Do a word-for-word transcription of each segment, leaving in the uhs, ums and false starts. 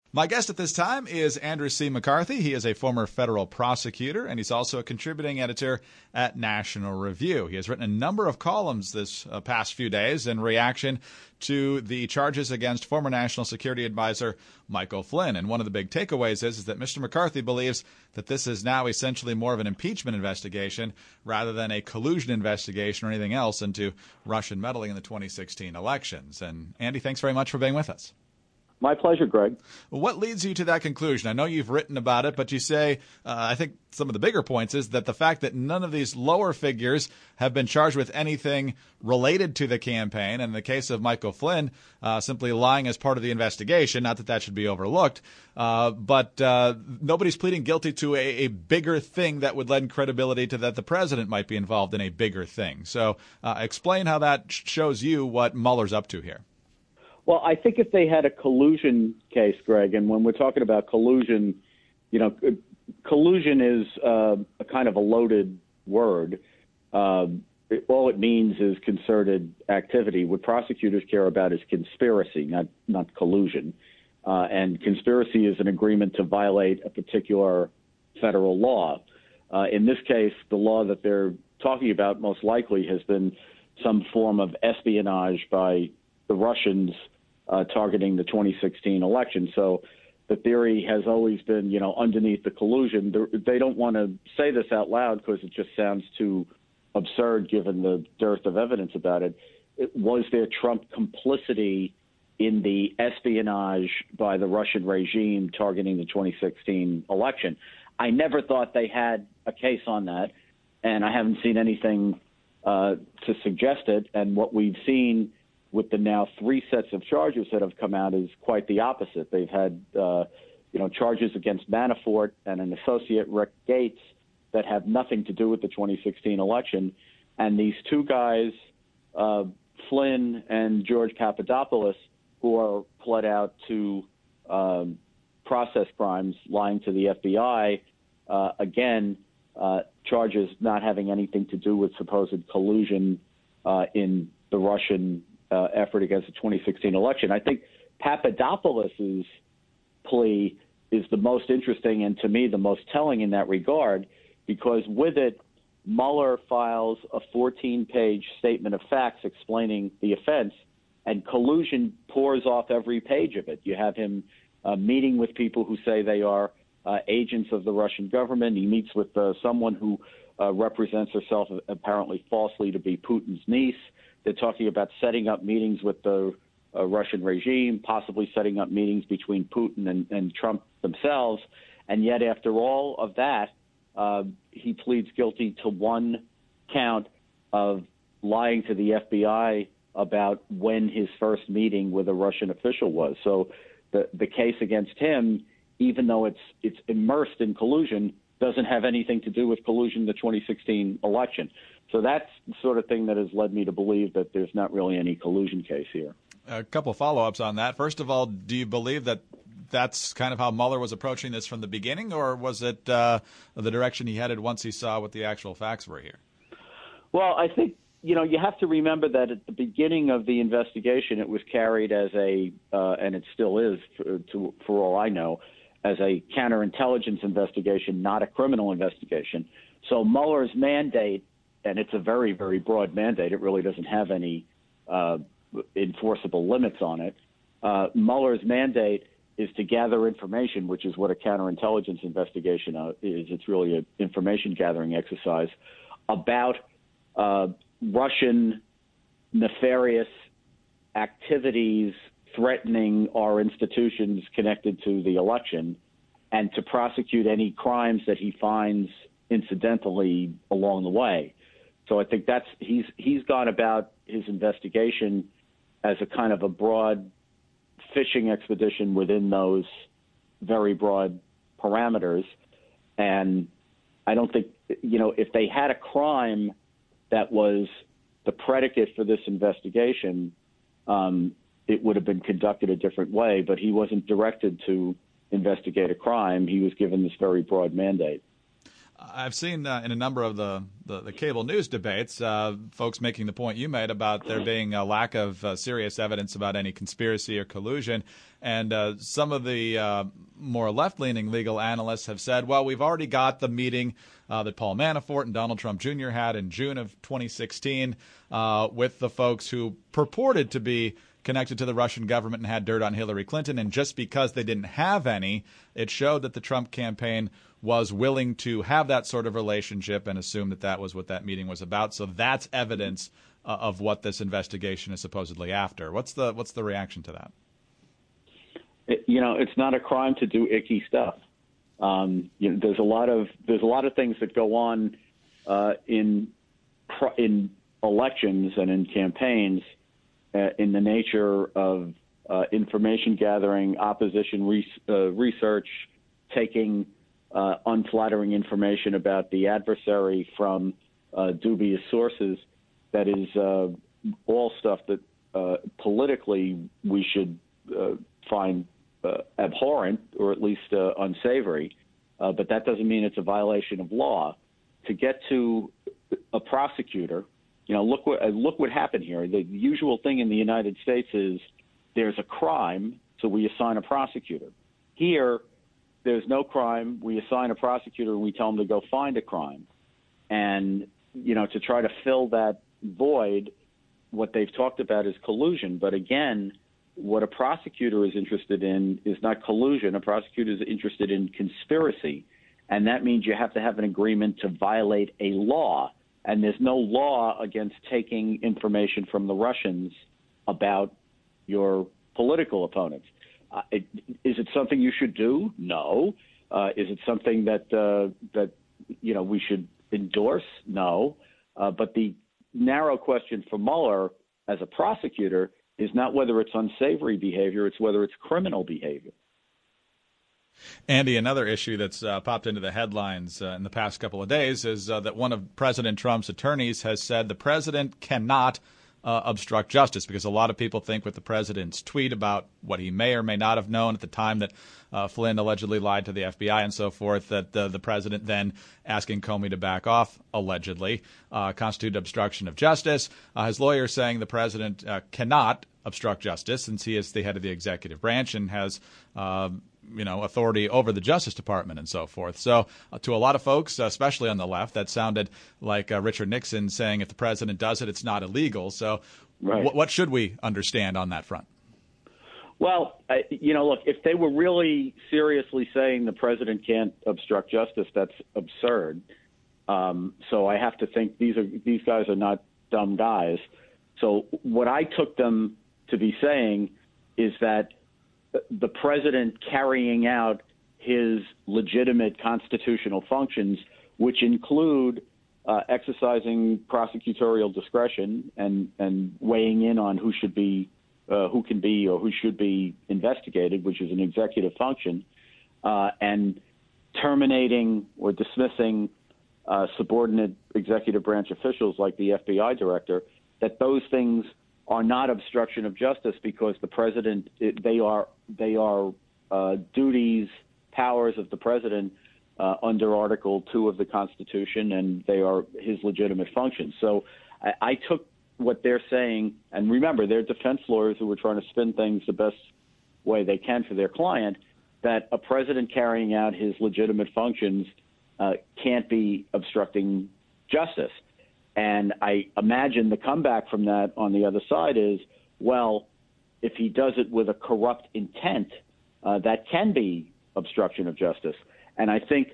My guest at this time is Andrew C. McCarthy. He is a former federal prosecutor, and he's also a contributing editor at National Review. He has written a number of columns this uh, past few days in reaction to the charges against former National Security Advisor Michael Flynn. And one of the big takeaways is, is that Mister McCarthy believes that this is now essentially more of an impeachment investigation rather than a collusion investigation or anything else into Russian meddling in the twenty sixteen elections. And Andy, thanks very much for being with us. My pleasure, Greg. What leads you to that conclusion? I know you've written about it, but you say, uh, I think some of the bigger points is that the fact that none of these lower figures have been charged with anything related to the campaign, and in the case of Michael Flynn, uh, simply lying as part of the investigation, not that that should be overlooked, uh, but uh, nobody's pleading guilty to a, a bigger thing that would lend credibility to that the president might be involved in a bigger thing. So uh, explain how that shows you what Mueller's up to here. Well, I think if they had a collusion case, Greg, and when we're talking about collusion, you know, collusion is uh, a kind of a loaded word. Uh, it, all it means is concerted activity. What prosecutors care about is conspiracy, not not collusion. Uh, and conspiracy is an agreement to violate a particular federal law. Uh, in this case, the law that they're talking about most likely has been some form of espionage by the Russians Uh, targeting the twenty sixteen election. So the theory has always been, you know, underneath the collusion. They don't want to say this out loud because it just sounds too absurd given the dearth of evidence about it. it. Was there Trump complicity in the espionage by the Russian regime targeting the twenty sixteen election? I never thought they had a case on that, and I haven't seen anything uh, to suggest it. And what we've seen with the now three sets of charges that have come out is quite the opposite. They've had, uh, you know, charges against Manafort and an associate, Rick Gates, that have nothing to do with the twenty sixteen election. And these two guys, uh, Flynn and George Papadopoulos, who are pled out to um, process crimes, lying to the F B I, uh, again, uh, charges not having anything to do with supposed collusion uh, in the Russian Uh, effort against the twenty sixteen election. I think Papadopoulos' plea is the most interesting and, to me, the most telling in that regard, because with it, Mueller files a fourteen-page statement of facts explaining the offense, and collusion pours off every page of it. You have him uh, meeting with people who say they are uh, agents of the Russian government. He meets with uh, someone who uh, represents herself apparently falsely to be Putin's niece. They're talking about setting up meetings with the uh, Russian regime, possibly setting up meetings between Putin and, and Trump themselves. And yet, after all of that, uh, he pleads guilty to one count of lying to the F B I about when his first meeting with a Russian official was. So the, the case against him, even though it's it's immersed in collusion, doesn't have anything to do with collusion in the twenty sixteen election. So that's the sort of thing that has led me to believe that there's not really any collusion case here. A couple of follow-ups on that. First of all, do you believe that that's kind of how Mueller was approaching this from the beginning, or was it uh, the direction he headed once he saw what the actual facts were here? Well, I think, you know, you have to remember that at the beginning of the investigation, it was carried as a, uh, and it still is, for, to, for all I know, as a counterintelligence investigation, not a criminal investigation. So Mueller's mandate, and it's a very, very broad mandate. It really doesn't have any uh, enforceable limits on it. Uh, Mueller's mandate is to gather information, which is what a counterintelligence investigation uh, is. It's really an information gathering exercise about uh, Russian nefarious activities threatening our institutions connected to the election, and to prosecute any crimes that he finds incidentally along the way. So I think that's he's he's gone about his investigation as a kind of a broad fishing expedition within those very broad parameters. And I don't think, you know, if they had a crime that was the predicate for this investigation, um, it would have been conducted a different way. But he wasn't directed to investigate a crime. He was given this very broad mandate. I've seen uh, in a number of the, the, the cable news debates, uh, folks making the point you made about there being a lack of uh, serious evidence about any conspiracy or collusion. And uh, some of the uh, more left-leaning legal analysts have said, well, we've already got the meeting uh, that Paul Manafort and Donald Trump Junior had in June of twenty sixteen uh, with the folks who purported to be connected to the Russian government and had dirt on Hillary Clinton. And just because they didn't have any, it showed that the Trump campaign was willing to have that sort of relationship and assume that that was what that meeting was about. So that's evidence uh, of what this investigation is supposedly after. What's the what's the reaction to that? It, you know, it's not a crime to do icky stuff. Um, you know, there's a lot of there's a lot of things that go on uh, in in elections and in campaigns uh, in the nature of uh, information gathering, opposition re- uh, research, taking Uh, unflattering information about the adversary from uh, dubious sources. That is uh, all stuff that uh, politically we should uh, find uh, abhorrent or at least uh, unsavory. Uh, but that doesn't mean it's a violation of law. To get to a prosecutor, you know, look what uh, look what happened here. The usual thing in the United States is there's a crime, so we assign a prosecutor. Here, there's no crime. We assign a prosecutor and we tell them to go find a crime. And, you know, to try to fill that void, what they've talked about is collusion. But again, what a prosecutor is interested in is not collusion. A prosecutor is interested in conspiracy. And that means you have to have an agreement to violate a law. And there's no law against taking information from the Russians about your political opponents. Uh, it, is it something you should do? No. Uh, is it something that uh, that you know we should endorse? No. Uh, but the narrow question for Mueller as a prosecutor is not whether it's unsavory behavior; it's whether it's criminal behavior. Andy, another issue that's uh, popped into the headlines uh, in the past couple of days is uh, that one of President Trump's attorneys has said the president cannot Uh, obstruct justice, because a lot of people think with the president's tweet about what he may or may not have known at the time that uh, Flynn allegedly lied to the F B I and so forth, that uh, the president then asking Comey to back off, allegedly, uh, constituted obstruction of justice. Uh, his lawyer saying the president uh, cannot obstruct justice since he is the head of the executive branch and has uh, you know, authority over the Justice Department and so forth. So uh, to a lot of folks, uh, especially on the left, that sounded like uh, Richard Nixon saying if the president does it, it's not illegal. So right. w- what should we understand on that front? Well, I, you know, look, if they were really seriously saying the president can't obstruct justice, that's absurd. Um, so I have to think these are these guys are not dumb guys. So what I took them to be saying is that the president carrying out his legitimate constitutional functions, which include uh, exercising prosecutorial discretion and, and weighing in on who should be, uh, who can be or who should be investigated, which is an executive function, uh, and terminating or dismissing uh, subordinate executive branch officials like the F B I director, that those things are not obstruction of justice because the president, it, they are they are uh, duties, powers of the president uh, under Article two of the Constitution, and they are his legitimate functions. So I, I took what they're saying, and remember, they're defense lawyers who are trying to spin things the best way they can for their client, that a president carrying out his legitimate functions uh, can't be obstructing justice. And I imagine the comeback from that on the other side is, well, if he does it with a corrupt intent, uh, that can be obstruction of justice. And I think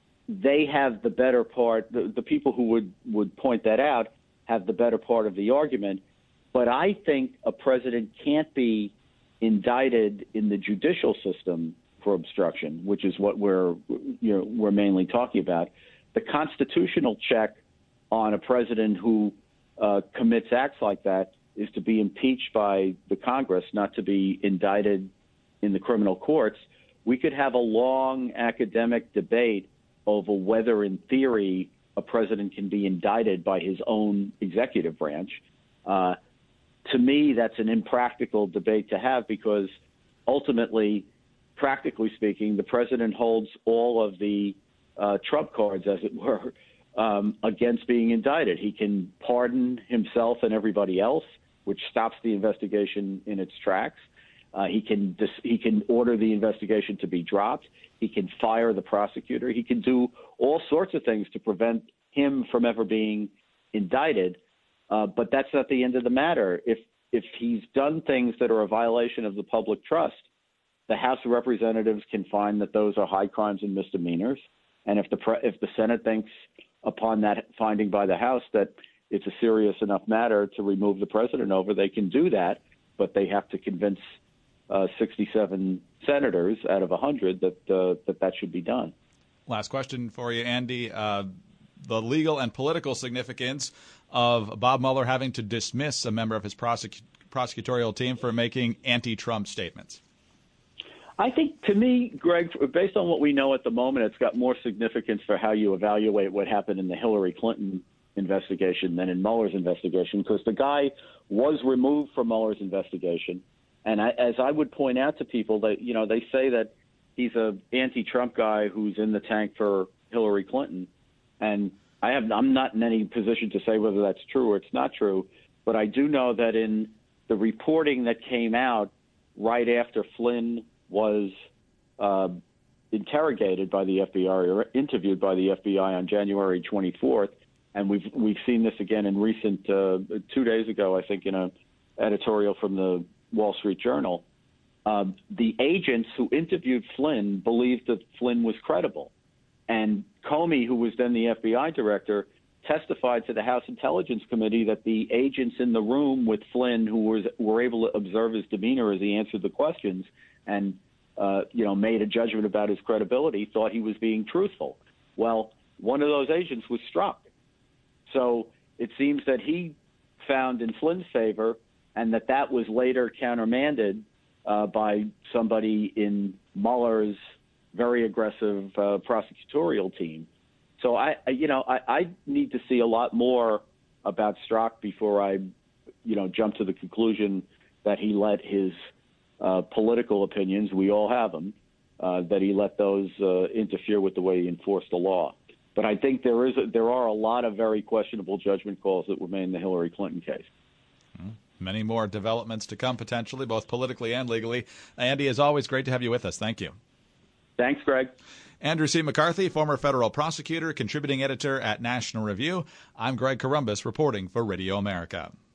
they have the better part, the, the people who would, would point that out have the better part of the argument. But I think a president can't be indicted in the judicial system for obstruction, which is what we're, you know, we're mainly talking about. The constitutional check on a president who uh, commits acts like that is to be impeached by the Congress, not to be indicted in the criminal courts. We could have a long academic debate over whether, in theory, a president can be indicted by his own executive branch. Uh, to me, that's an impractical debate to have because ultimately, practically speaking, the president holds all of the uh, trump cards, as it were, um, against being indicted. He can pardon himself and everybody else, which stops the investigation in its tracks. Uh, he can dis- he can order the investigation to be dropped. He can fire the prosecutor. He can do all sorts of things to prevent him from ever being indicted. Uh, but that's not the end of the matter. If if he's done things that are a violation of the public trust, the House of Representatives can find that those are high crimes and misdemeanors. And if the pre- if the Senate thinks upon that finding by the House that it's a serious enough matter to remove the president over, they can do that. But they have to convince uh, sixty-seven senators out of one hundred that uh, that that should be done. Last question for you, Andy. Uh, the legal and political significance of Bob Mueller having to dismiss a member of his prosec- prosecutorial team for making anti-Trump statements. I think, to me, Greg, based on what we know at the moment, it's got more significance for how you evaluate what happened in the Hillary Clinton investigation than in Mueller's investigation, because the guy was removed from Mueller's investigation. And I, as I would point out to people, that, you know, they say that he's a anti-Trump guy who's in the tank for Hillary Clinton. And I have, I'm not in any position to say whether that's true or it's not true, but I do know that in the reporting that came out right after Flynn was uh, interrogated by the F B I or interviewed by the F B I on January twenty-fourth, and we've we've seen this again in recent uh, two days ago, I think, in an editorial from the Wall Street Journal. Uh, the agents who interviewed Flynn believed that Flynn was credible, and Comey, who was then the F B I director, testified to the House Intelligence Committee that the agents in the room with Flynn, who was were able to observe his demeanor as he answered the questions and, uh, you know, made a judgment about his credibility, thought he was being truthful. Well, one of those agents was struck. So it seems that he found in Flynn's favor, and that that was later countermanded uh, by somebody in Mueller's very aggressive uh, prosecutorial team. So I, I you know, I, I need to see a lot more about Strzok before I, you know, jump to the conclusion that he let his uh, political opinions, we all have them, uh, that he let those uh, interfere with the way he enforced the law. But I think there is a, there are a lot of very questionable judgment calls that were made in the Hillary Clinton case. Mm-hmm. Many more developments to come potentially, both politically and legally. Andy, as always, great to have you with us. Thank you. Thanks, Greg. Andrew C. McCarthy, former federal prosecutor, contributing editor at National Review. I'm Greg Corombos, reporting for Radio America.